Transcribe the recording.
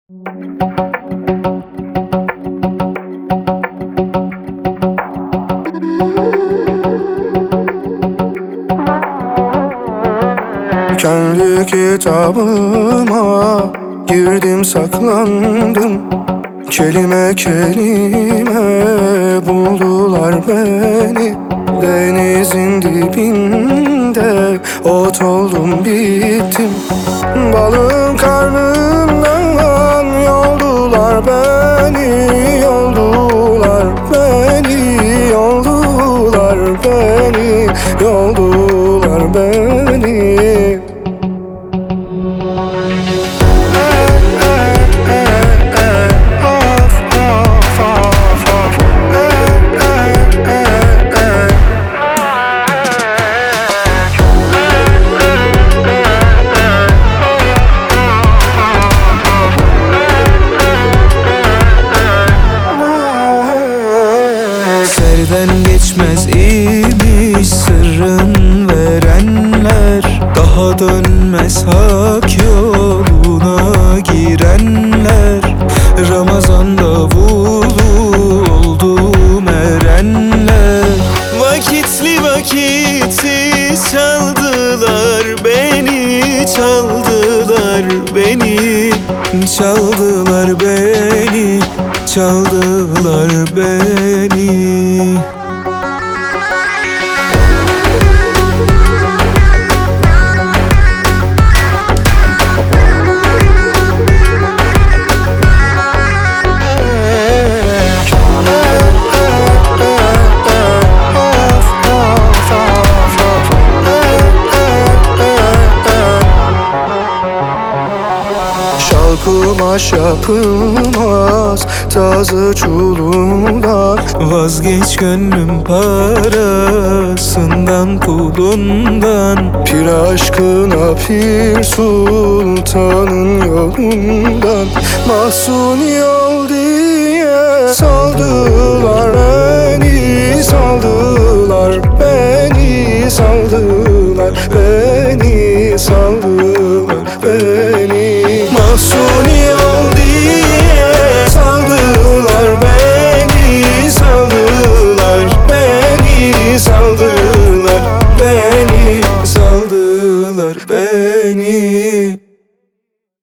Kendi kitabıma girdim saklandım. Kelime kelime buldular beni. Denizin dibinde ot oldum bittim. Balığın karnından yoldular beni. Yoldular beni, yoldular beni, yoldular beni. Serden geçmez imiş sırrın verenler. Daha dönmez hak yoluna girenler. Ramazan davulu oldum erenler. Vakitli vakitsiz çaldılar beni. Çaldılar beni. Çaldılar beni. Çaldılar beni. Kumaş yapılmaz tazı çulundan. Vazgeç gönlüm parasından pulundan. Pir aşkına pir sultanın yolundan. Mahsuni yol diye saldılar beni. Saldılar beni, saldılar beni, saldılar beni. Mahsuni